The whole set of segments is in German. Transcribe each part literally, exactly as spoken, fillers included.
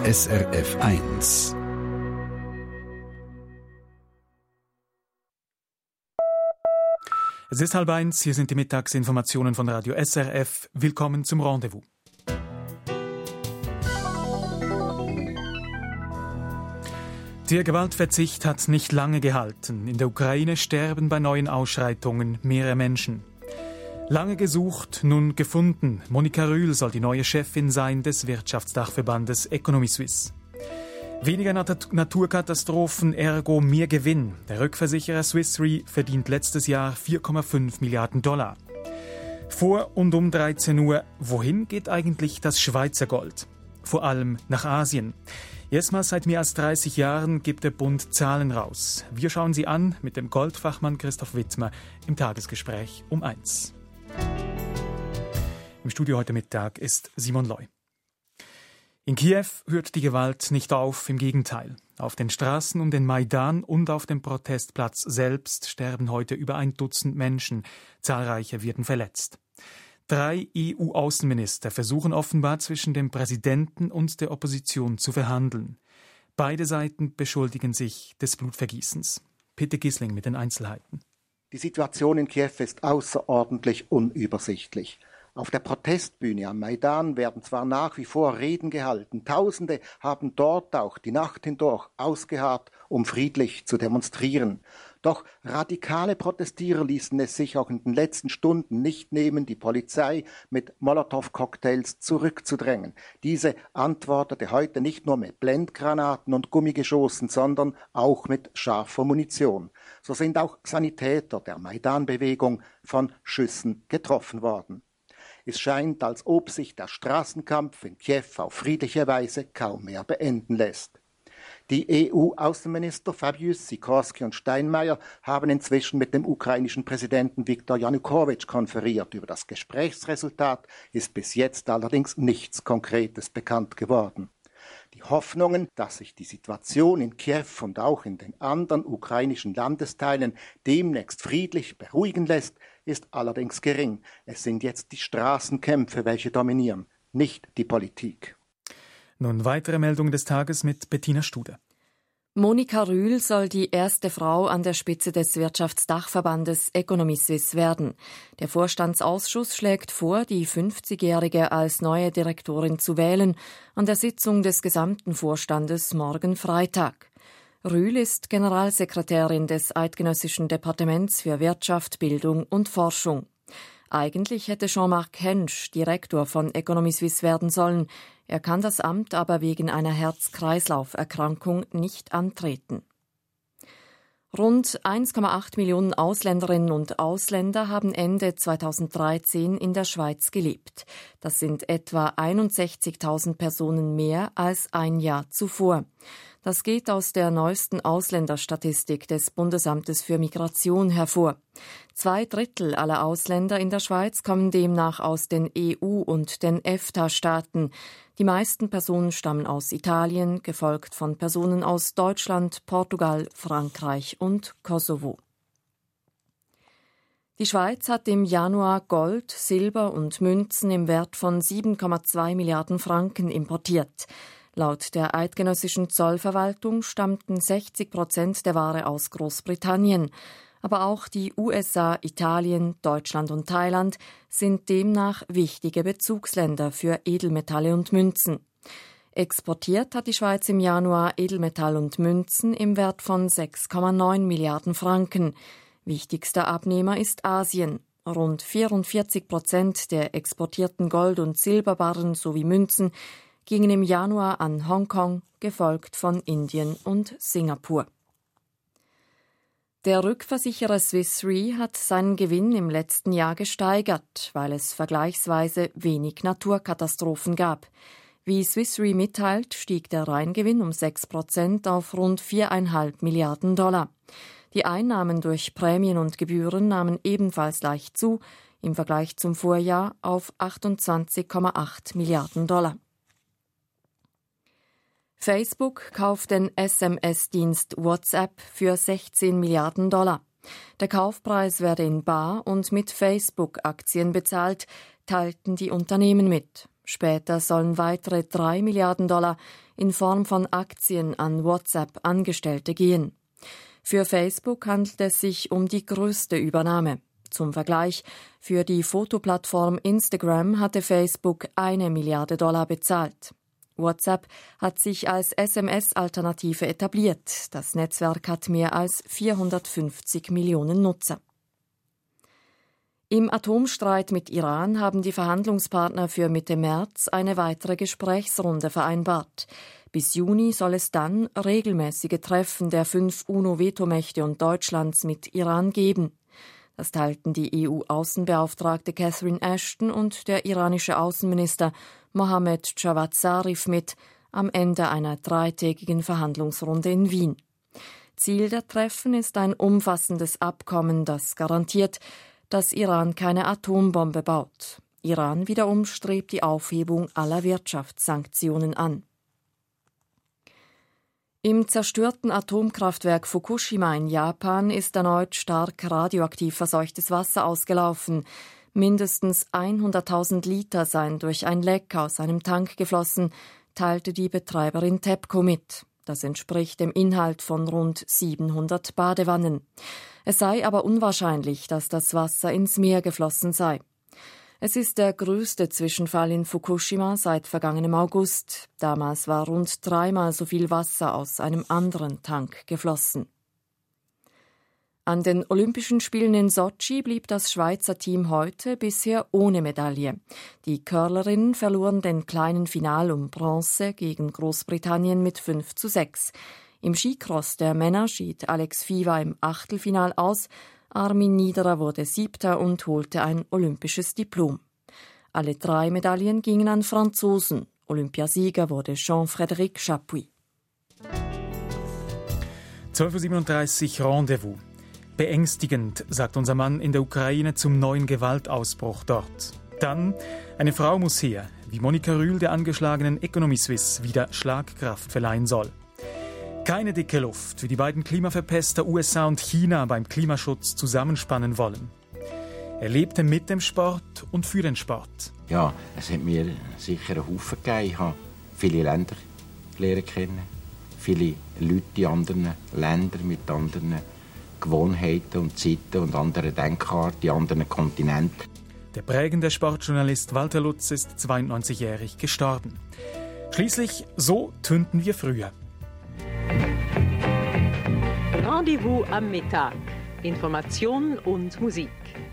S R F eins. Es ist halb eins, hier sind die Mittagsinformationen von Radio S R F. Willkommen zum Rendezvous. Der Gewaltverzicht hat nicht lange gehalten. In der Ukraine sterben bei neuen Ausschreitungen mehrere Menschen. Lange gesucht, nun gefunden. Monika Rühl soll die neue Chefin sein des Wirtschaftsdachverbandes Economy Suisse. Weniger Nat- Naturkatastrophen, ergo mehr Gewinn. Der Rückversicherer Swiss Re verdient letztes Jahr vier Komma fünf Milliarden Dollar. Vor und um dreizehn Uhr, wohin geht eigentlich das Schweizer Gold? Vor allem nach Asien. Erstmals seit mehr als dreißig Jahren gibt der Bund Zahlen raus. Wir schauen sie an mit dem Goldfachmann Christoph Wittmer im Tagesgespräch um eins. Im Studio heute Mittag ist Simon Loy. In Kiew hört die Gewalt nicht auf, im Gegenteil. Auf den Straßen um den Maidan und auf dem Protestplatz selbst sterben heute über ein Dutzend Menschen. Zahlreiche werden verletzt. Drei E U-Außenminister versuchen offenbar zwischen dem Präsidenten und der Opposition zu verhandeln. Beide Seiten beschuldigen sich des Blutvergießens. Peter Gisling mit den Einzelheiten. Die Situation in Kiew ist außerordentlich unübersichtlich. Auf der Protestbühne am Maidan werden zwar nach wie vor Reden gehalten, Tausende haben dort auch die Nacht hindurch ausgeharrt, um friedlich zu demonstrieren. Doch radikale Protestierer ließen es sich auch in den letzten Stunden nicht nehmen, die Polizei mit Molotow-Cocktails zurückzudrängen. Diese antwortete heute nicht nur mit Blendgranaten und Gummigeschossen, sondern auch mit scharfer Munition. So sind auch Sanitäter der Maidan-Bewegung von Schüssen getroffen worden. Es scheint, als ob sich der Straßenkampf in Kiew auf friedliche Weise kaum mehr beenden lässt. Die E U-Außenminister Fabius, Sikorski und Steinmeier haben inzwischen mit dem ukrainischen Präsidenten Viktor Janukowitsch konferiert. Über das Gesprächsresultat ist bis jetzt allerdings nichts Konkretes bekannt geworden. Die Hoffnungen, dass sich die Situation in Kiew und auch in den anderen ukrainischen Landesteilen demnächst friedlich beruhigen lässt, ist allerdings gering. Es sind jetzt die Straßenkämpfe, welche dominieren, nicht die Politik. Nun weitere Meldungen des Tages mit Bettina Studer. Monika Rühl soll die erste Frau an der Spitze des Wirtschaftsdachverbandes Economy Suisse werden. Der Vorstandsausschuss schlägt vor, die fünfzigjährige als neue Direktorin zu wählen, an der Sitzung des gesamten Vorstandes morgen Freitag. Rühl ist Generalsekretärin des Eidgenössischen Departements für Wirtschaft, Bildung und Forschung. Eigentlich hätte Jean-Marc Hensch Direktor von Economy Suisse werden sollen. Er kann das Amt aber wegen einer Herz-Kreislauf-Erkrankung nicht antreten. Rund eins Komma acht Millionen Ausländerinnen und Ausländer haben Ende zweitausenddreizehn in der Schweiz gelebt. Das sind etwa einundsechzigtausend Personen mehr als ein Jahr zuvor. Das geht aus der neuesten Ausländerstatistik des Bundesamtes für Migration hervor. Zwei Drittel aller Ausländer in der Schweiz kommen demnach aus den E U- und den EFTA-Staaten. Die meisten Personen stammen aus Italien, gefolgt von Personen aus Deutschland, Portugal, Frankreich und Kosovo. Die Schweiz hat im Januar Gold, Silber und Münzen im Wert von sieben Komma zwei Milliarden Franken importiert. Laut der eidgenössischen Zollverwaltung stammten sechzig Prozent der Ware aus Großbritannien. Aber auch die U S A, Italien, Deutschland und Thailand sind demnach wichtige Bezugsländer für Edelmetalle und Münzen. Exportiert hat die Schweiz im Januar Edelmetall und Münzen im Wert von sechs Komma neun Milliarden Franken. Wichtigster Abnehmer ist Asien. Rund vierundvierzig Prozent der exportierten Gold- und Silberbarren sowie Münzen gingen im Januar an Hongkong, gefolgt von Indien und Singapur. Der Rückversicherer Swiss Re hat seinen Gewinn im letzten Jahr gesteigert, weil es vergleichsweise wenig Naturkatastrophen gab. Wie Swiss Re mitteilt, stieg der Reingewinn um sechs Prozent auf rund vier Komma fünf Milliarden Dollar. Die Einnahmen durch Prämien und Gebühren nahmen ebenfalls leicht zu, im Vergleich zum Vorjahr auf achtundzwanzig Komma acht Milliarden Dollar. Facebook kauft den S M S-Dienst WhatsApp für sechzehn Milliarden Dollar. Der Kaufpreis werde in bar und mit Facebook-Aktien bezahlt, teilten die Unternehmen mit. Später sollen weitere drei Milliarden Dollar in Form von Aktien an WhatsApp-Angestellte gehen. Für Facebook handelt es sich um die größte Übernahme. Zum Vergleich, für die Fotoplattform Instagram hatte Facebook eine Milliarde Dollar bezahlt. WhatsApp hat sich als S M S-Alternative etabliert. Das Netzwerk hat mehr als vierhundertfünfzig Millionen Nutzer. Im Atomstreit mit Iran haben die Verhandlungspartner für Mitte März eine weitere Gesprächsrunde vereinbart. Bis Juni soll es dann regelmäßige Treffen der fünf UNO-Vetomächte und Deutschlands mit Iran geben. Das teilten die E U-Außenbeauftragte Catherine Ashton und der iranische Außenminister Mohammad Javad Zarif mit am Ende einer dreitägigen Verhandlungsrunde in Wien. Ziel der Treffen ist ein umfassendes Abkommen, das garantiert, dass Iran keine Atombombe baut. Iran wiederum strebt die Aufhebung aller Wirtschaftssanktionen an. Im zerstörten Atomkraftwerk Fukushima in Japan ist erneut stark radioaktiv verseuchtes Wasser ausgelaufen. Mindestens hunderttausend Liter seien durch ein Leck aus einem Tank geflossen, teilte die Betreiberin TEPCO mit. Das entspricht dem Inhalt von rund siebenhundert Badewannen. Es sei aber unwahrscheinlich, dass das Wasser ins Meer geflossen sei. Es ist der größte Zwischenfall in Fukushima seit vergangenem August. Damals war rund dreimal so viel Wasser aus einem anderen Tank geflossen. An den Olympischen Spielen in Sotschi blieb das Schweizer Team heute bisher ohne Medaille. Die Curlerinnen verloren den kleinen Final um Bronze gegen Großbritannien mit fünf zu sechs. Im Skicross der Männer schied Alex Fiva im Achtelfinal aus. Armin Niederer wurde Siebter und holte ein olympisches Diplom. Alle drei Medaillen gingen an Franzosen. Olympiasieger wurde Jean-Frédéric Chapuis. zwölf Uhr siebenunddreißig Rendezvous. Beängstigend, sagt unser Mann in der Ukraine zum neuen Gewaltausbruch dort. Dann, eine Frau muss her, wie Monika Rühl der angeschlagenen Economy Suisse wieder Schlagkraft verleihen soll. Keine dicke Luft, wie die beiden Klimaverpester U S A und China beim Klimaschutz zusammenspannen wollen. Er lebte mit dem Sport und für den Sport. Ja, es hat mir sicher einen Haufen gegeben. Ich habe viele Länder lernen kennen, viele Leute in anderen Ländern mit anderen Gewohnheiten und Zeiten und anderen Denkarten, in anderen Kontinenten. Der prägende Sportjournalist Walter Lutz ist zweiundneunzigjährig gestorben. Schließlich, so tönten wir früher. Rendezvous am Mittag. Information und Musik.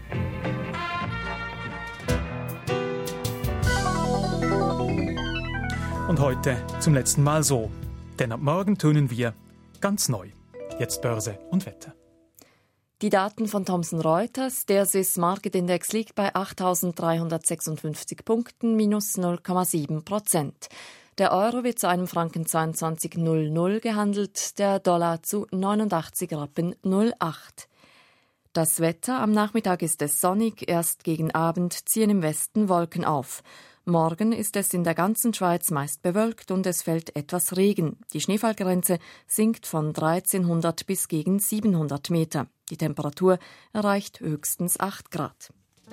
Und heute zum letzten Mal so. Denn ab morgen tönen wir ganz neu. Jetzt Börse und Wetter. Die Daten von Thomson Reuters. Der Swiss Market Index liegt bei achttausenddreihundertsechsundfünfzig Punkten, minus null Komma sieben Prozent. Der Euro wird zu einem Franken zweiundzwanzig Komma null null gehandelt, der Dollar zu neunundachtzig Rappen null acht. Das Wetter: Am Nachmittag ist es sonnig, erst gegen Abend ziehen im Westen Wolken auf. Morgen ist es in der ganzen Schweiz meist bewölkt und es fällt etwas Regen. Die Schneefallgrenze sinkt von dreizehnhundert bis gegen siebenhundert Meter. Die Temperatur erreicht höchstens acht Grad.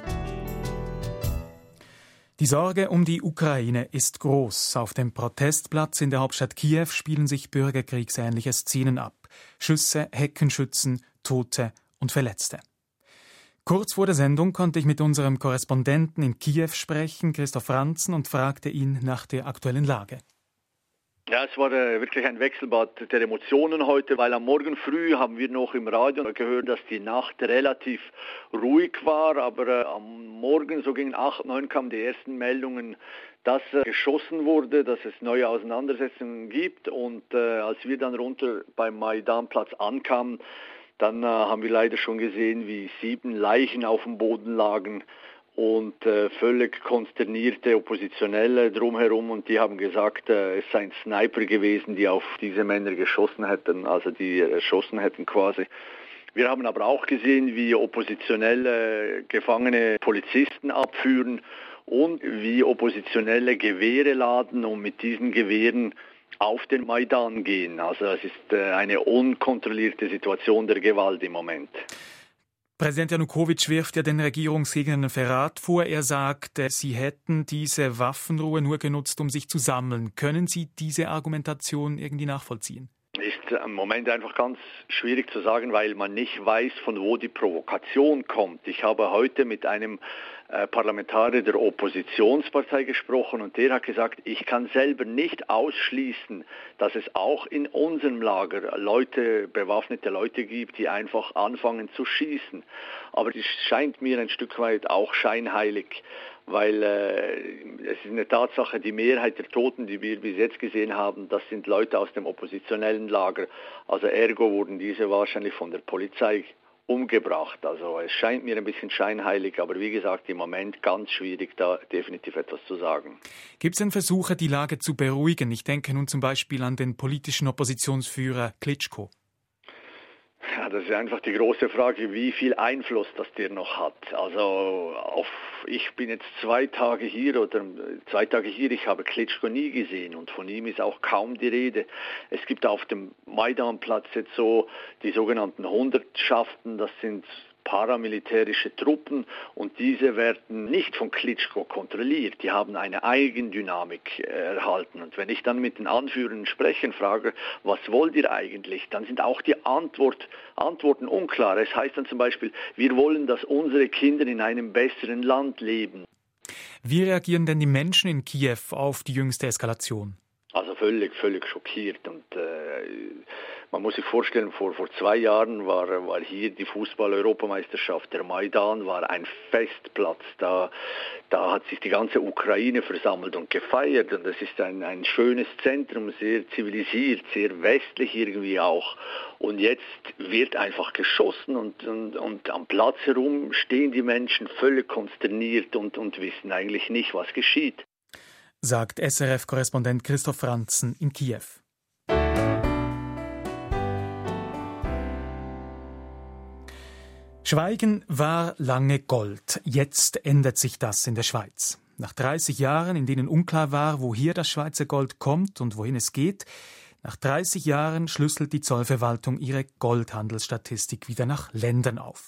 Die Sorge um die Ukraine ist groß. Auf dem Protestplatz in der Hauptstadt Kiew spielen sich bürgerkriegsähnliche Szenen ab. Schüsse, Heckenschützen, Tote und Verletzte. Kurz vor der Sendung konnte ich mit unserem Korrespondenten in Kiew sprechen, Christoph Franzen, und fragte ihn nach der aktuellen Lage. Ja, es war äh, wirklich ein Wechselbad der Emotionen heute, weil am Morgen früh haben wir noch im Radio gehört, dass die Nacht relativ ruhig war, aber äh, am Morgen, so gegen acht, neun, kamen die ersten Meldungen, dass äh, geschossen wurde, dass es neue Auseinandersetzungen gibt, und äh, als wir dann runter beim Maidanplatz ankamen, dann äh, haben wir leider schon gesehen, wie sieben Leichen auf dem Boden lagen und äh, völlig konsternierte Oppositionelle drumherum, und die haben gesagt, äh, es seien Sniper gewesen, die auf diese Männer geschossen hätten, also die erschossen hätten quasi. Wir haben aber auch gesehen, wie Oppositionelle gefangene Polizisten abführen und wie Oppositionelle Gewehre laden und mit diesen Gewehren auf den Maidan gehen. Also es ist äh, eine unkontrollierte Situation der Gewalt im Moment. Präsident Janukowitsch wirft ja den Regierungsgegnern Verrat vor. Er sagt, sie hätten diese Waffenruhe nur genutzt, um sich zu sammeln. Können Sie diese Argumentation irgendwie nachvollziehen? Ist im Moment einfach ganz schwierig zu sagen, weil man nicht weiß, von wo die Provokation kommt. Ich habe heute mit einem äh, Parlamentarier der Oppositionspartei gesprochen und der hat gesagt, ich kann selber nicht ausschließen, dass es auch in unserem Lager Leute, bewaffnete Leute gibt, die einfach anfangen zu schießen. Aber es scheint mir ein Stück weit auch scheinheilig, weil äh, es ist eine Tatsache, die Mehrheit der Toten, die wir bis jetzt gesehen haben, das sind Leute aus dem oppositionellen Lager. Also ergo wurden diese wahrscheinlich von der Polizei umgebracht. Also es scheint mir ein bisschen scheinheilig, aber wie gesagt, im Moment ganz schwierig, da definitiv etwas zu sagen. Gibt es denn Versuche, die Lage zu beruhigen? Ich denke nun zum Beispiel an den politischen Oppositionsführer Klitschko. Ja, das ist einfach die große Frage, wie viel Einfluss das der noch hat. Also auf, ich bin jetzt zwei Tage hier oder zwei Tage hier, ich habe Klitschko nie gesehen und von ihm ist auch kaum die Rede. Es gibt auf dem Maidanplatz jetzt so die sogenannten Hundertschaften, das sind paramilitärische Truppen und diese werden nicht von Klitschko kontrolliert. Die haben eine Eigendynamik erhalten. Und wenn ich dann mit den Anführern spreche und frage, was wollt ihr eigentlich, dann sind auch die Antwort, Antworten unklar. Es heißt dann zum Beispiel, wir wollen, dass unsere Kinder in einem besseren Land leben. Wie reagieren denn die Menschen in Kiew auf die jüngste Eskalation? Also völlig, völlig schockiert. Und äh, man muss sich vorstellen, vor, vor zwei Jahren war, war hier die Fußball-Europameisterschaft. Der Maidan war ein Festplatz. Da, da hat sich die ganze Ukraine versammelt und gefeiert. Und es ist ein, ein schönes Zentrum, sehr zivilisiert, sehr westlich irgendwie auch. Und jetzt wird einfach geschossen und, und, und am Platz herum stehen die Menschen völlig konsterniert und, und wissen eigentlich nicht, was geschieht. Sagt S R F-Korrespondent Christoph Franzen in Kiew. Schweigen war lange Gold. Jetzt ändert sich das in der Schweiz. Nach dreißig Jahren, in denen unklar war, woher das Schweizer Gold kommt und wohin es geht, nach dreißig Jahren schlüsselt die Zollverwaltung ihre Goldhandelsstatistik wieder nach Ländern auf.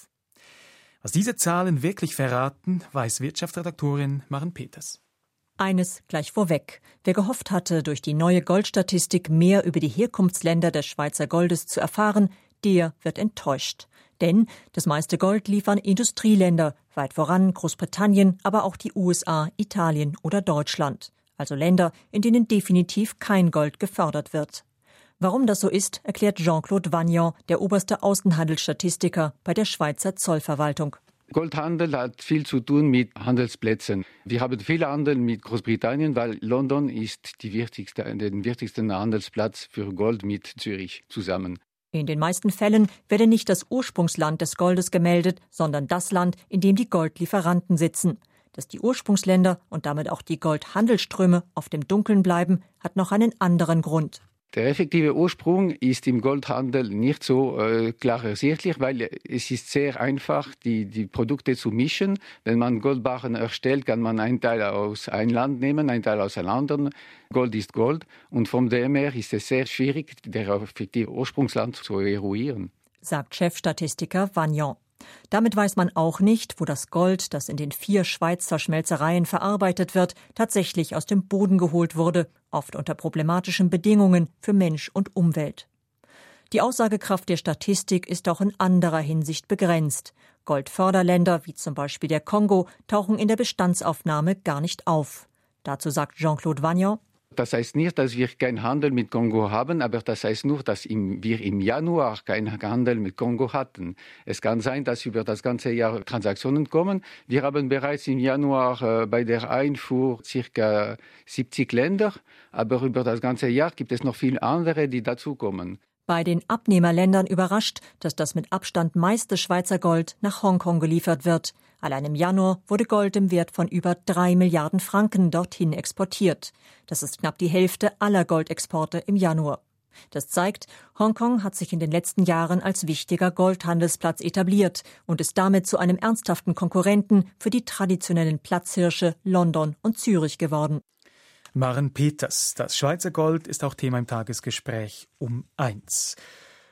Was diese Zahlen wirklich verraten, weiß Wirtschaftsredaktorin Maren Peters. Eines gleich vorweg. Wer gehofft hatte, durch die neue Goldstatistik mehr über die Herkunftsländer des Schweizer Goldes zu erfahren, der wird enttäuscht. Denn das meiste Gold liefern Industrieländer, weit voran Großbritannien, aber auch die U S A, Italien oder Deutschland. Also Länder, in denen definitiv kein Gold gefördert wird. Warum das so ist, erklärt Jean-Claude Vagnon, der oberste Außenhandelsstatistiker bei der Schweizer Zollverwaltung. Goldhandel hat viel zu tun mit Handelsplätzen. Wir haben viel Handel mit Großbritannien, weil London ist die wichtigste, der wichtigste Handelsplatz für Gold mit Zürich zusammen. In den meisten Fällen werde nicht das Ursprungsland des Goldes gemeldet, sondern das Land, in dem die Goldlieferanten sitzen. Dass die Ursprungsländer und damit auch die Goldhandelsströme auf dem Dunkeln bleiben, hat noch einen anderen Grund. Der effektive Ursprung ist im Goldhandel nicht so äh, klar ersichtlich, weil es ist sehr einfach, die, die Produkte zu mischen. Wenn man Goldbarren erstellt, kann man einen Teil aus einem Land nehmen, einen Teil aus einem anderen. Gold ist Gold und von dem her ist es sehr schwierig, der effektive Ursprungsland zu eruieren. Sagt Chefstatistiker Vagnon. Damit weiß man auch nicht, wo das Gold, das in den vier Schweizer Schmelzereien verarbeitet wird, tatsächlich aus dem Boden geholt wurde, oft unter problematischen Bedingungen für Mensch und Umwelt. Die Aussagekraft der Statistik ist auch in anderer Hinsicht begrenzt. Goldförderländer, wie zum Beispiel der Kongo, tauchen in der Bestandsaufnahme gar nicht auf. Dazu sagt Jean-Claude Vagnon: Das heißt nicht, dass wir keinen Handel mit Kongo haben, aber das heißt nur, dass im, wir im Januar keinen Handel mit Kongo hatten. Es kann sein, dass über das ganze Jahr Transaktionen kommen. Wir haben bereits im Januar äh, bei der Einfuhr ca. siebzig Länder, aber über das ganze Jahr gibt es noch viele andere, die dazukommen. Bei den Abnehmerländern überrascht, dass das mit Abstand meiste Schweizer Gold nach Hongkong geliefert wird. Allein im Januar wurde Gold im Wert von über drei Milliarden Franken dorthin exportiert. Das ist knapp die Hälfte aller Goldexporte im Januar. Das zeigt, Hongkong hat sich in den letzten Jahren als wichtiger Goldhandelsplatz etabliert und ist damit zu einem ernsthaften Konkurrenten für die traditionellen Platzhirsche London und Zürich geworden. Maren Peters. Das Schweizer Gold ist auch Thema im Tagesgespräch um eins.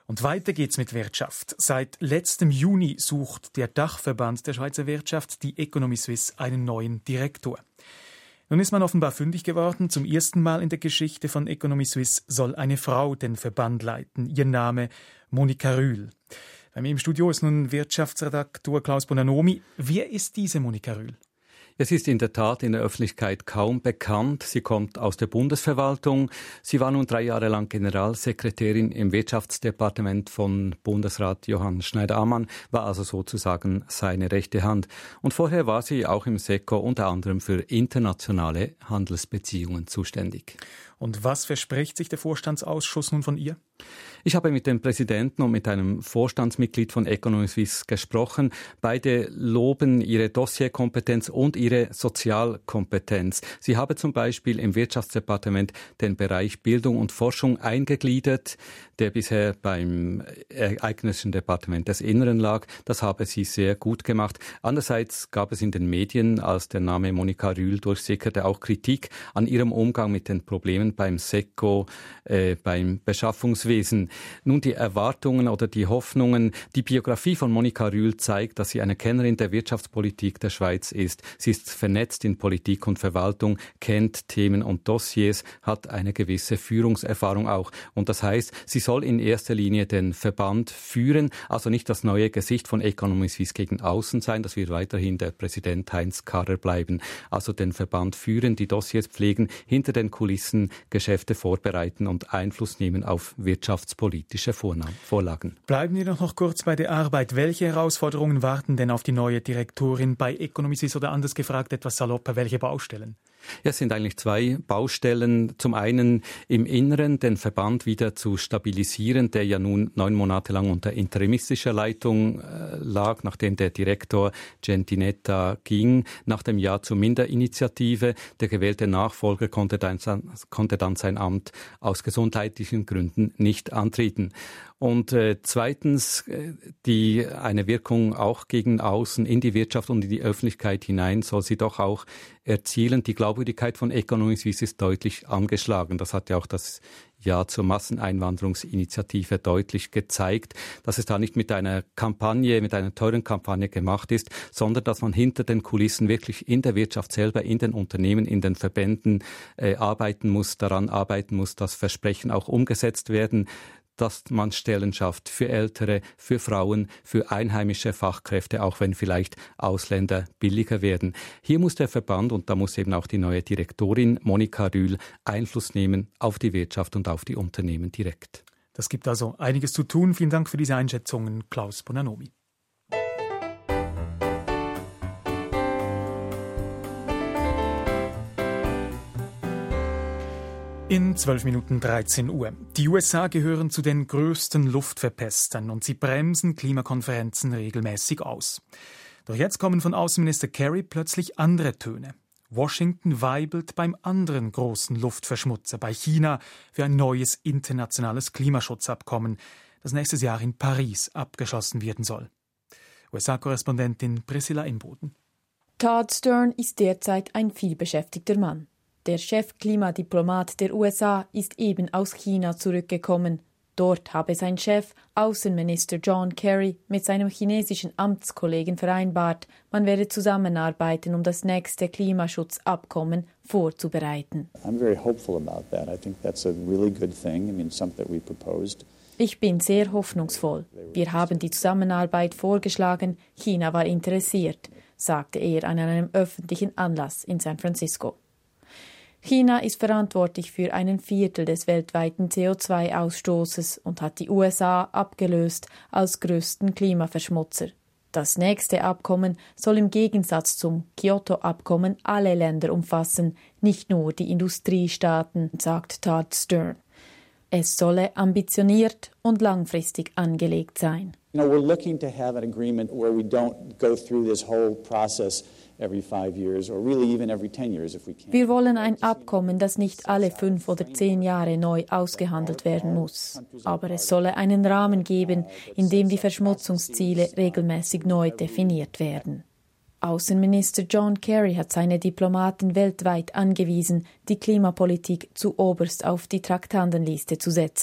Und weiter geht's mit Wirtschaft. Seit letztem Juni sucht der Dachverband der Schweizer Wirtschaft, die Economy Suisse, einen neuen Direktor. Nun ist man offenbar fündig geworden. Zum ersten Mal in der Geschichte von Economy Suisse soll eine Frau den Verband leiten. Ihr Name Monika Rühl. Bei mir im Studio ist nun Wirtschaftsredaktor Klaus Bonanomi. Wer ist diese Monika Rühl? Es ist in der Tat in der Öffentlichkeit kaum bekannt. Sie kommt aus der Bundesverwaltung. Sie war nun drei Jahre lang Generalsekretärin im Wirtschaftsdepartement von Bundesrat Johann Schneider-Ammann, war also sozusagen seine rechte Hand. Und vorher war sie auch im SECO unter anderem für internationale Handelsbeziehungen zuständig. Und was verspricht sich der Vorstandsausschuss nun von ihr? Ich habe mit dem Präsidenten und mit einem Vorstandsmitglied von Economy Suisse gesprochen. Beide loben ihre Dossierkompetenz und ihre Sozialkompetenz. Sie habe zum Beispiel im Wirtschaftsdepartement den Bereich Bildung und Forschung eingegliedert, der bisher beim Eidgenössischen Departement des Inneren lag. Das habe sie sehr gut gemacht. Andererseits gab es in den Medien, als der Name Monika Rühl durchsickerte, auch Kritik an ihrem Umgang mit den Problemen beim SECO, äh, beim Beschaffungswesen. Nun, die Erwartungen oder die Hoffnungen, die Biografie von Monika Rühl zeigt, dass sie eine Kennerin der Wirtschaftspolitik der Schweiz ist. Sie ist vernetzt in Politik und Verwaltung, kennt Themen und Dossiers, hat eine gewisse Führungserfahrung auch. Und das heißt, sie soll in erster Linie den Verband führen, also nicht das neue Gesicht von Economy Suisse gegen außen sein, das wird weiterhin der Präsident Heinz Karrer bleiben. Also den Verband führen, die Dossiers pflegen, hinter den Kulissen Geschäfte vorbereiten und Einfluss nehmen auf wirtschaftspolitische Vorlagen. Bleiben wir doch noch kurz bei der Arbeit. Welche Herausforderungen warten denn auf die neue Direktorin bei Economy Suisse oder anders gefragt, etwas salopper, welche Baustellen? Ja, es sind eigentlich zwei Baustellen. Zum einen im Inneren den Verband wieder zu stabilisieren, der ja nun neun Monate lang unter interimistischer Leitung äh, lag, nachdem der Direktor Gentinetta ging. Nach dem Ja zur Minderinitiative. Der gewählte Nachfolger konnte dann, konnte dann sein Amt aus gesundheitlichen Gründen nicht antreten. Und äh, zweitens, äh, die eine Wirkung auch gegen außen in die Wirtschaft und in die Öffentlichkeit hinein soll sie doch auch erzielen. Die Glaubwürdigkeit von Economy Suisse ist deutlich angeschlagen. Das hat ja auch das Ja zur Masseneinwanderungsinitiative deutlich gezeigt, dass es da nicht mit einer Kampagne, mit einer teuren Kampagne gemacht ist, sondern dass man hinter den Kulissen wirklich in der Wirtschaft selber, in den Unternehmen, in den Verbänden äh, arbeiten muss, daran arbeiten muss, dass Versprechen auch umgesetzt werden, dass man Stellen schafft für Ältere, für Frauen, für einheimische Fachkräfte, auch wenn vielleicht Ausländer billiger werden. Hier muss der Verband, und da muss eben auch die neue Direktorin Monika Rühl, Einfluss nehmen auf die Wirtschaft und auf die Unternehmen direkt. Das gibt also einiges zu tun. Vielen Dank für diese Einschätzungen, Klaus Bonanomi. In zwölf Minuten dreizehn Uhr. Die U S A gehören zu den größten Luftverpestern und sie bremsen Klimakonferenzen regelmäßig aus. Doch jetzt kommen von Außenminister Kerry plötzlich andere Töne. Washington weibelt beim anderen großen Luftverschmutzer, bei China, für ein neues internationales Klimaschutzabkommen, das nächstes Jahr in Paris abgeschlossen werden soll. U S A-Korrespondentin Priscilla Imboden. Todd Stern ist derzeit ein vielbeschäftigter Mann. Der Chef-Klimadiplomat der U S A ist eben aus China zurückgekommen. Dort habe sein Chef, Außenminister John Kerry, mit seinem chinesischen Amtskollegen vereinbart, man werde zusammenarbeiten, um das nächste Klimaschutzabkommen vorzubereiten. I'm very hopeful about that. I think that's a really good thing. I mean, something that we proposed. Ich bin sehr hoffnungsvoll. Wir haben die Zusammenarbeit vorgeschlagen, China war interessiert, sagte er an einem öffentlichen Anlass in San Francisco. China ist verantwortlich für einen Viertel des weltweiten C O zwei Ausstoßes und hat die U S A abgelöst als größten Klimaverschmutzer. Das nächste Abkommen soll im Gegensatz zum Kyoto-Abkommen alle Länder umfassen, nicht nur die Industriestaaten, sagt Todd Stern. Es solle ambitioniert und langfristig angelegt sein. You know, we're looking to have an agreement where we don't go through this whole process every five years or really even every ten years if we can. Wir wollen ein Abkommen, das nicht alle fünf oder zehn Jahre neu ausgehandelt werden muss. Aber es solle einen Rahmen geben, in dem die Verschmutzungsziele regelmäßig neu definiert werden. Außenminister John Kerry hat seine Diplomaten weltweit angewiesen, die Klimapolitik zuoberst auf die Traktandenliste zu setzen.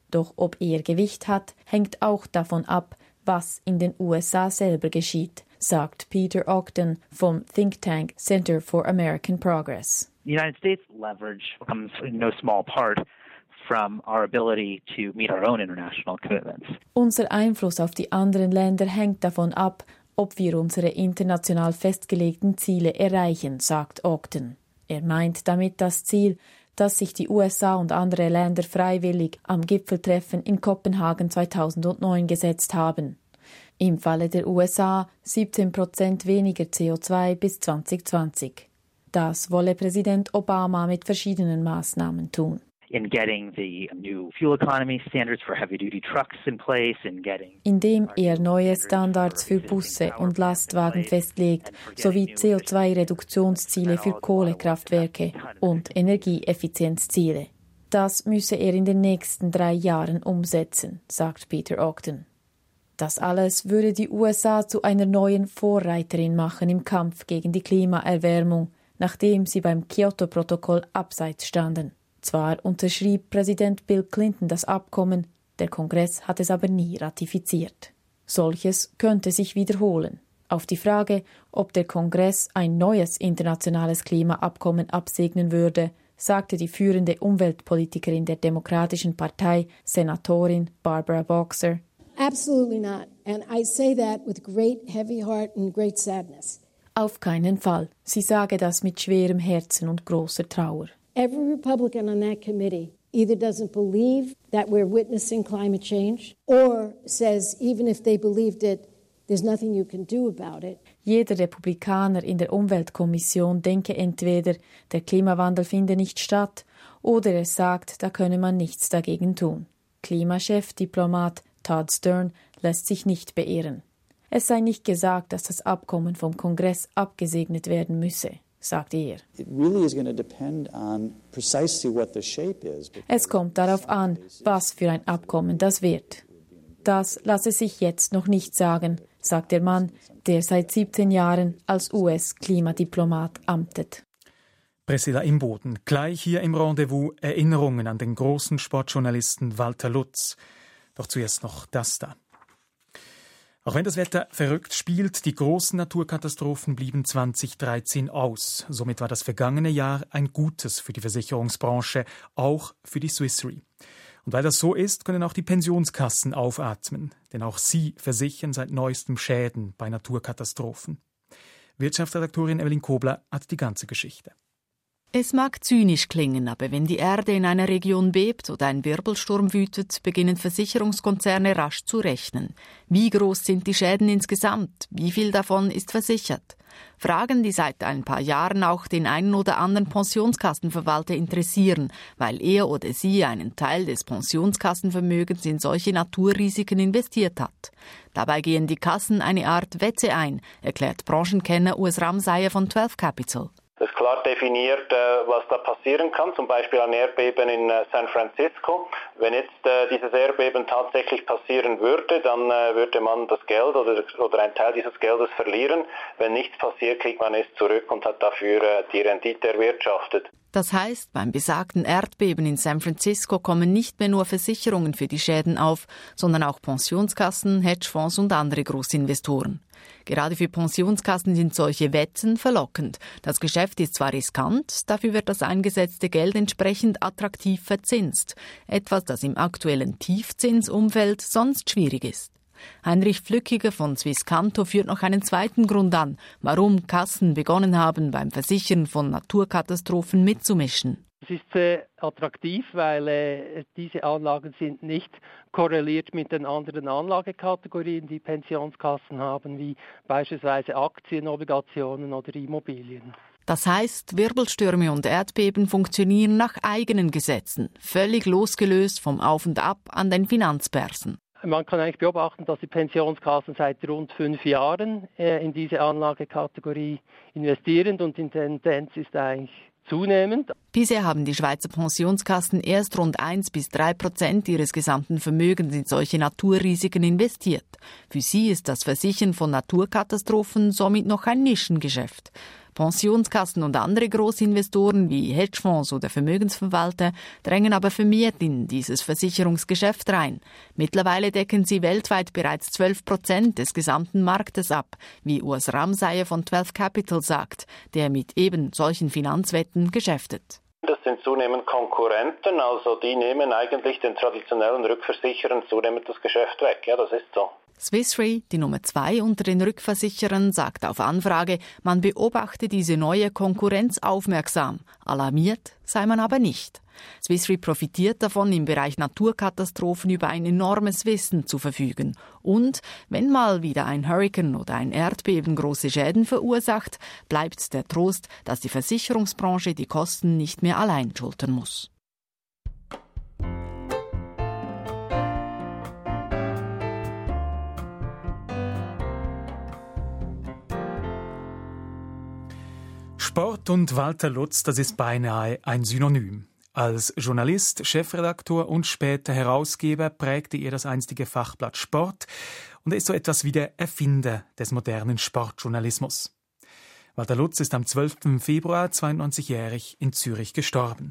Doch ob er Gewicht hat, hängt auch davon ab, was in den U S A selber geschieht, sagt Peter Ogden vom Think Tank Center for American Progress. The United States leverage comes in no small part from our ability to meet our own international commitments. Unser Einfluss auf die anderen Länder hängt davon ab, ob wir unsere international festgelegten Ziele erreichen, sagt Ogden. Er meint damit das Ziel, dass sich die U S A und andere Länder freiwillig am Gipfeltreffen in Kopenhagen zweitausendneun gesetzt haben. Im Falle der U S A siebzehn Prozent weniger C O zwei bis zwanzig zwanzig. Das wolle Präsident Obama mit verschiedenen Maßnahmen tun. In getting the new fuel economy standards for heavy-duty trucks in place, in getting indem er neue Standards für Busse und Lastwagen festlegt, sowie C O zwei Reduktionsziele für Kohlekraftwerke und Energieeffizienzziele. Das müsse er in den nächsten drei Jahren umsetzen, sagt Peter Ogden. Das alles würde die U S A zu einer neuen Vorreiterin machen im Kampf gegen die Klimaerwärmung, nachdem sie beim Kyoto-Protokoll abseits standen. Zwar unterschrieb Präsident Bill Clinton das Abkommen, der Kongress hat es aber nie ratifiziert. Solches könnte sich wiederholen. Auf die Frage, ob der Kongress ein neues internationales Klimaabkommen absegnen würde, sagte die führende Umweltpolitikerin der Demokratischen Partei, Senatorin Barbara Boxer: Absolutely not. And I say that with great heavy heart and great sadness. Auf keinen Fall. Sie sage das mit schwerem Herzen und großer Trauer. Every Republican on that committee either doesn't believe that we're witnessing climate change or says even if they believed it, there's nothing you can do about it. Jeder Republikaner in der Umweltkommission denke entweder, der Klimawandel finde nicht statt, oder er sagt, da könne man nichts dagegen tun. Klimachefdiplomat Todd Stern lässt sich nicht beirren. Es sei nicht gesagt, dass das Abkommen vom Kongress abgesegnet werden müsse, sagte er. Es kommt darauf an, was für ein Abkommen das wird. Das lasse sich jetzt noch nicht sagen, sagt der Mann, der seit siebzehn Jahren als U S-Klimadiplomat amtet. Priscilla Imboden, gleich hier im Rendezvous Erinnerungen an den großen Sportjournalisten Walter Lutz. Doch zuerst noch das da. Auch wenn das Wetter verrückt spielt, die großen Naturkatastrophen blieben zwanzig dreizehn aus. Somit war das vergangene Jahr ein gutes für die Versicherungsbranche, auch für die Swiss Re. Und weil das so ist, können auch die Pensionskassen aufatmen. Denn auch sie versichern seit neuestem Schäden bei Naturkatastrophen. Wirtschaftsredaktorin Evelyn Kobler hat die ganze Geschichte. Es mag zynisch klingen, aber wenn die Erde in einer Region bebt oder ein Wirbelsturm wütet, beginnen Versicherungskonzerne rasch zu rechnen. Wie groß sind die Schäden insgesamt? Wie viel davon ist versichert? Fragen, die seit ein paar Jahren auch den einen oder anderen Pensionskassenverwalter interessieren, weil er oder sie einen Teil des Pensionskassenvermögens in solche Naturrisiken investiert hat. Dabei gehen die Kassen eine Art Wette ein, erklärt Branchenkenner Urs Ramseyer von zwölf Capital. Das ist klar definiert, was da passieren kann, zum Beispiel ein Erdbeben in San Francisco. Wenn jetzt dieses Erdbeben tatsächlich passieren würde, dann würde man das Geld oder, oder einen Teil dieses Geldes verlieren. Wenn nichts passiert, kriegt man es zurück und hat dafür die Rendite erwirtschaftet. Das heißt, beim besagten Erdbeben in San Francisco kommen nicht mehr nur Versicherungen für die Schäden auf, sondern auch Pensionskassen, Hedgefonds und andere Großinvestoren. Gerade für Pensionskassen sind solche Wetten verlockend. Das Geschäft ist zwar riskant, dafür wird das eingesetzte Geld entsprechend attraktiv verzinst. Etwas, das im aktuellen Tiefzinsumfeld sonst schwierig ist. Heinrich Flückiger von Swisscanto führt noch einen zweiten Grund an, warum Kassen begonnen haben, beim Versichern von Naturkatastrophen mitzumischen. Es ist sehr attraktiv, weil äh, diese Anlagen sind nicht korreliert mit den anderen Anlagekategorien, die Pensionskassen haben, wie beispielsweise Aktien, Obligationen oder Immobilien. Das heißt, Wirbelstürme und Erdbeben funktionieren nach eigenen Gesetzen, völlig losgelöst vom Auf und Ab an den Finanzbörsen. Man kann eigentlich beobachten, dass die Pensionskassen seit rund fünf Jahren äh, in diese Anlagekategorie investieren und die Tendenz ist eigentlich zunehmend. Bisher haben die Schweizer Pensionskassen erst rund eins bis drei Prozent ihres gesamten Vermögens in solche Naturrisiken investiert. Für sie ist das Versichern von Naturkatastrophen somit noch ein Nischengeschäft. Pensionskassen und andere Großinvestoren wie Hedgefonds oder Vermögensverwalter drängen aber vermehrt in dieses Versicherungsgeschäft rein. Mittlerweile decken sie weltweit bereits zwölf Prozent des gesamten Marktes ab, wie Urs Ramseyer von zwölf Capital sagt, der mit eben solchen Finanzwetten geschäftet. Das sind zunehmend Konkurrenten, also die nehmen eigentlich den traditionellen Rückversicherern zunehmend das Geschäft weg. Ja, das ist so. Swiss Re, die Nummer zwei unter den Rückversicherern, sagt auf Anfrage, man beobachte diese neue Konkurrenz aufmerksam. Alarmiert sei man aber nicht. Swiss Re profitiert davon, im Bereich Naturkatastrophen über ein enormes Wissen zu verfügen. Und wenn mal wieder ein Hurrikan oder ein Erdbeben große Schäden verursacht, bleibt der Trost, dass die Versicherungsbranche die Kosten nicht mehr allein schultern muss. Sport und Walter Lutz, das ist beinahe ein Synonym. Als Journalist, Chefredaktor und später Herausgeber prägte er das einstige Fachblatt Sport und er ist so etwas wie der Erfinder des modernen Sportjournalismus. Walter Lutz ist am zwölften Februar zweiundneunzigjährig in Zürich gestorben.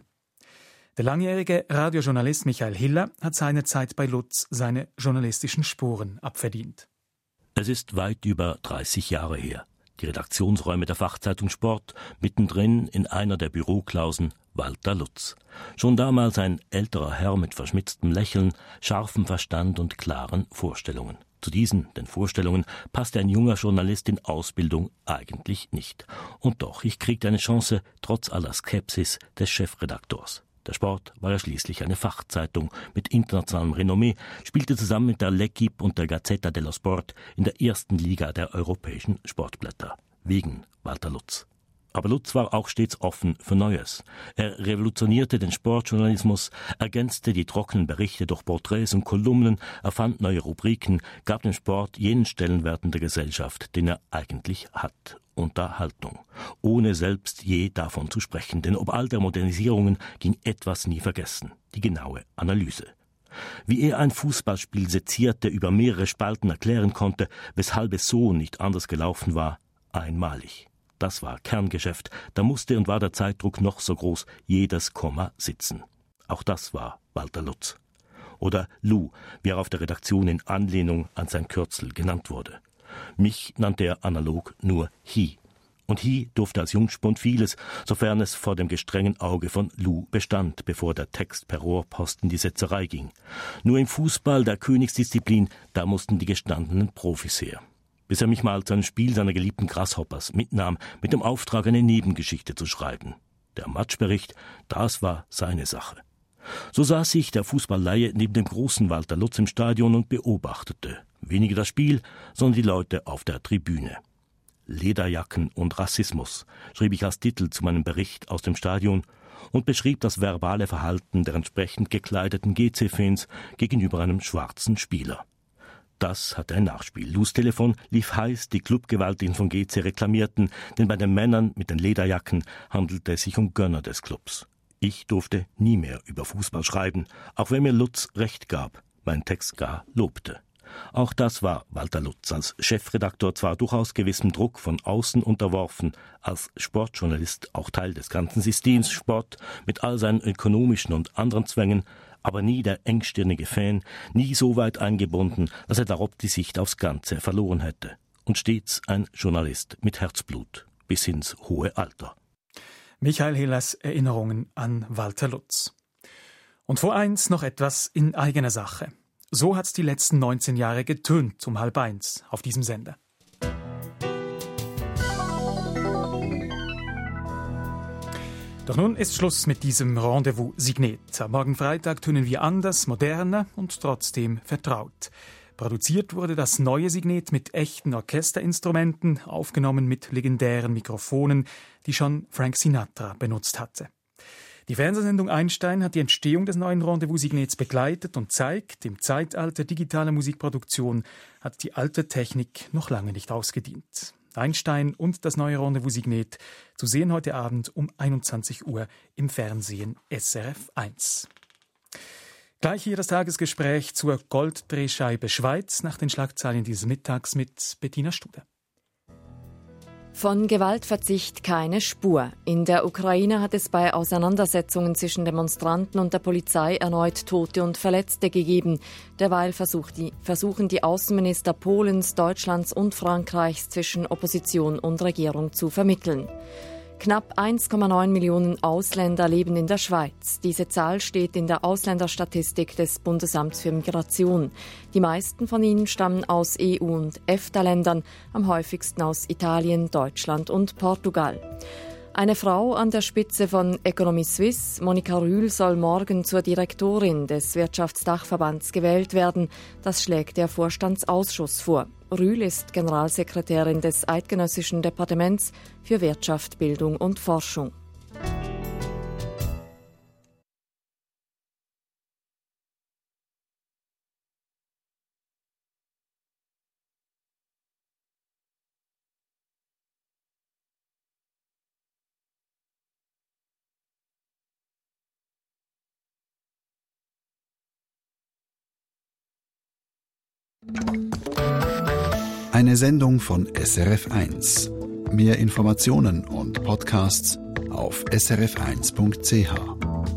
Der langjährige Radiojournalist Michael Hiller hat seinerzeit bei Lutz seine journalistischen Spuren abverdient. Es ist weit über dreißig Jahre her. Die Redaktionsräume der Fachzeitung Sport, mittendrin in einer der Büroklausen Walter Lutz. Schon damals ein älterer Herr mit verschmitztem Lächeln, scharfem Verstand und klaren Vorstellungen. Zu diesen, den Vorstellungen, passte ein junger Journalist in Ausbildung eigentlich nicht. Und doch, ich kriegte eine Chance, trotz aller Skepsis des Chefredaktors. Der Sport war ja schließlich eine Fachzeitung mit internationalem Renommee, spielte zusammen mit der L'Equipe und der Gazzetta dello Sport in der ersten Liga der europäischen Sportblätter. Wegen Walter Lutz. Aber Lutz war auch stets offen für Neues. Er revolutionierte den Sportjournalismus, ergänzte die trockenen Berichte durch Porträts und Kolumnen, erfand neue Rubriken, gab dem Sport jenen Stellenwert in der Gesellschaft, den er eigentlich hat. Unterhaltung, ohne selbst je davon zu sprechen, denn ob all der Modernisierungen ging etwas nie vergessen, die genaue Analyse. Wie er ein Fußballspiel sezierte, über mehrere Spalten erklären konnte, weshalb es so nicht anders gelaufen war, einmalig. Das war Kerngeschäft, da musste und war der Zeitdruck noch so groß, jedes Komma sitzen. Auch das war Walter Lutz. Oder Lou, wie er auf der Redaktion in Anlehnung an sein Kürzel genannt wurde. Mich nannte er analog nur Hi. Und Hi durfte als Jungspund vieles, sofern es vor dem gestrengen Auge von Lou bestand, bevor der Text per Rohrpost in die Setzerei ging. Nur im Fußball, der Königsdisziplin, da mussten die gestandenen Profis her. Bis er mich mal zu einem Spiel seiner geliebten Grasshoppers mitnahm, mit dem Auftrag, eine Nebengeschichte zu schreiben. Der Matchbericht, das war seine Sache. So saß ich, der Fußballleihe, neben dem großen Walter Lutz im Stadion und beobachtete. Weniger das Spiel, sondern die Leute auf der Tribüne. Lederjacken und Rassismus, schrieb ich als Titel zu meinem Bericht aus dem Stadion und beschrieb das verbale Verhalten der entsprechend gekleideten G C-Fans gegenüber einem schwarzen Spieler. Das hatte ein Nachspiel. Lous Telefon lief heiß, die Clubgewaltigen von G C reklamierten, denn bei den Männern mit den Lederjacken handelte es sich um Gönner des Clubs. Ich durfte nie mehr über Fußball schreiben, auch wenn mir Lutz recht gab, mein Text gar lobte. Auch das war Walter Lutz, als Chefredaktor zwar durchaus gewissem Druck von außen unterworfen, als Sportjournalist auch Teil des ganzen Systems Sport mit all seinen ökonomischen und anderen Zwängen, aber nie der engstirnige Fan, nie so weit eingebunden, dass er darob die Sicht aufs Ganze verloren hätte. Und stets ein Journalist mit Herzblut, bis ins hohe Alter. Michael Hillers Erinnerungen an Walter Lutz. Und vor eins noch etwas in eigener Sache. So hat's die letzten neunzehn Jahre getönt um halb eins auf diesem Sender. Doch nun ist Schluss mit diesem Rendezvous Signet. Am Morgen Freitag tönen wir anders, moderner und trotzdem vertraut. Produziert wurde das neue Signet mit echten Orchesterinstrumenten, aufgenommen mit legendären Mikrofonen, die schon Frank Sinatra benutzt hatte. Die Fernsehsendung Einstein hat die Entstehung des neuen Rendezvous-Signets begleitet und zeigt, im Zeitalter digitaler Musikproduktion hat die alte Technik noch lange nicht ausgedient. Einstein und das neue Rendezvous-Signet zu sehen heute Abend um einundzwanzig Uhr im Fernsehen S R F eins. Gleich hier das Tagesgespräch zur Golddrehscheibe Schweiz nach den Schlagzeilen dieses Mittags mit Bettina Studer. Von Gewaltverzicht keine Spur. In der Ukraine hat es bei Auseinandersetzungen zwischen Demonstranten und der Polizei erneut Tote und Verletzte gegeben. Derweil versuchen die Außenminister Polens, Deutschlands und Frankreichs zwischen Opposition und Regierung zu vermitteln. Knapp eins Komma neun Millionen Ausländer leben in der Schweiz. Diese Zahl steht in der Ausländerstatistik des Bundesamts für Migration. Die meisten von ihnen stammen aus E U- und EFTA-Ländern, am häufigsten aus Italien, Deutschland und Portugal. Eine Frau an der Spitze von Economy Suisse, Monika Rühl, soll morgen zur Direktorin des Wirtschaftsdachverbands gewählt werden. Das schlägt der Vorstandsausschuss vor. Rühl ist Generalsekretärin des Eidgenössischen Departements für Wirtschaft, Bildung und Forschung. Eine Sendung von S R F eins. Mehr Informationen und Podcasts auf s r f eins punkt c h.